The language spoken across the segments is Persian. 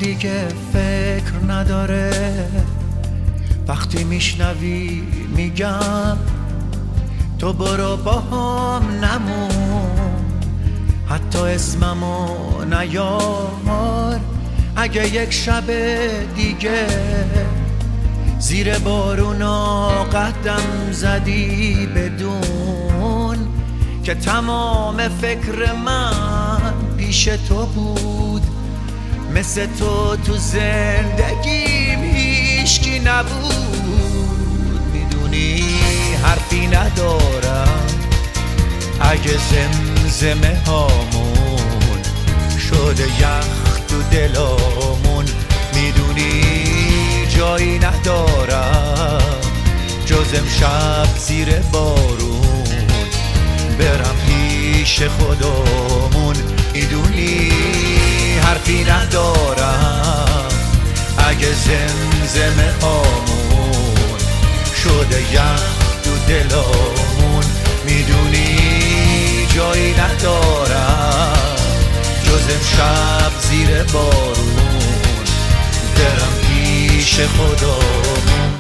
دیگه فکر نداره وقتی میشنوی میگم تو برو با هم نمون، حتی اسممو نیار. اگه یک شب دیگه زیر بارونا قدم زدی بدون که تمام فکر من پیش تو بود، مثل تو زندگیم هیچکی نبود. میدونی حرفی ندارم اگه زمزمه هامون شده یخ تو دلامون. میدونی جایی ندارم جز امشب زیر بارون برم پیش خودمون. میدونی حرفی ندارم اگه زمزمه هامون شده یخ تو دلامون. میدونی جایی ندارم جز امشب زیر بارون برم پیش خودمون.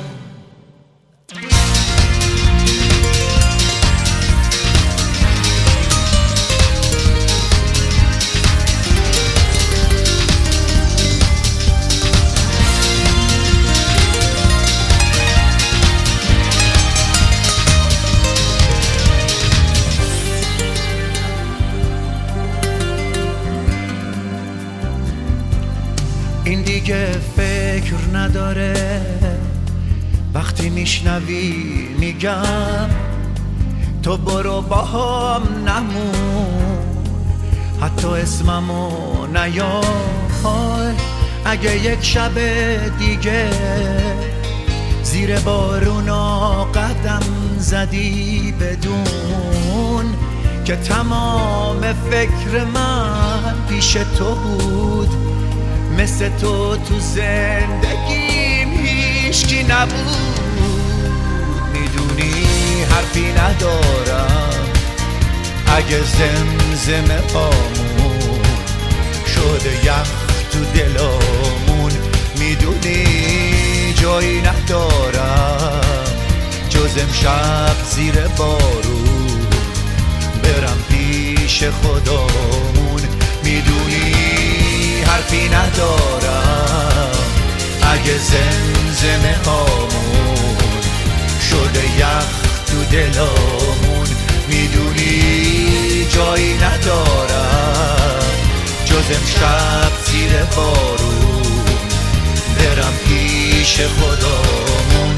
این دیگه فکر نداره وقتی میشنوی میگم تو برو با هم نمون، حتی اسممو نیار. اگه یک شب دیگه زیر بارونا قدم زدی بدون که تمام فکر من پیش تو بود، مثل تو زندگیم هیچکی نبود. میدونی حرفی ندارم اگه زمزمه هامون شده یخ تو دلامون. میدونی جایی ندارم جز امشب زیر بارون برم پیش خودمون. میدونی حرفی ندارم اگه زمزمه هامون شده یخ تو دلامون. میدونی جایی ندارم جز امشب زیر بارون برم پیش خودمون.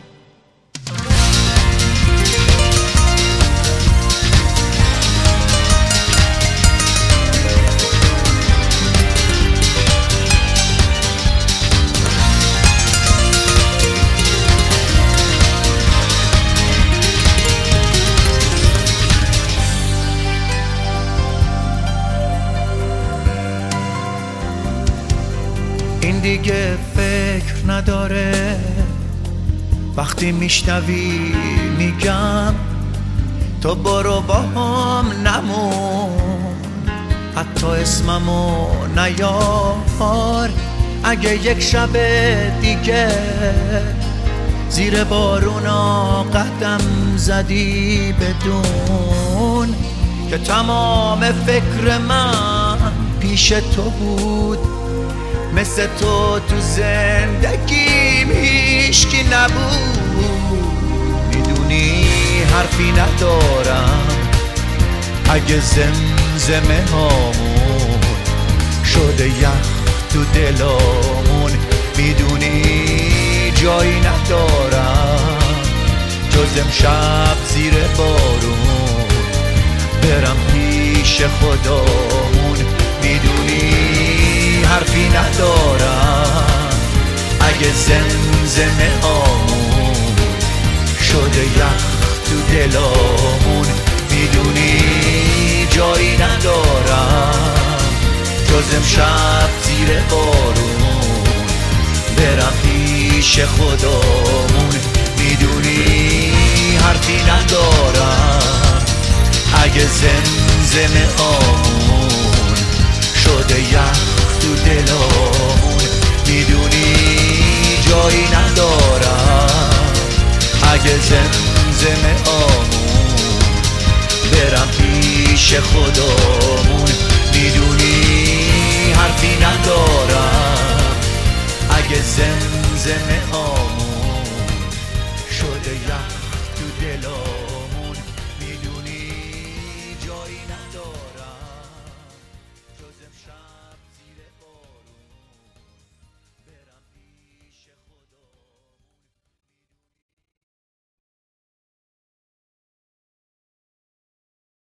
این دیگه فکر نداره وقتی میشنوی میگم تو برو با هم نمون، حتی اسممو نیار. اگه یک شب دیگه زیر بارونا قدم زدی بدون که تمام فکر من پیش تو بود، مثل تو زندگیم هیچکی نبود. میدونی حرفی ندارم اگه زمزمه هامون شده یخ تو دلامون. میدونی جایی ندارم جز امشب زیر بارون برم پیش خودمون. میدونی حرفی ندارم اگه زمزمه هامون شده یخ تو دلامون. میدونی جایی ندارم جز امشب زیر بارون برم پیش خودمون. میدونی حرفی ندارم اگه زمزمه هامون شده یخ تو دلامون. پیش خودمون. میدونی حرفی ندارم اگه زمزمه هامون شده یخ تو دلم.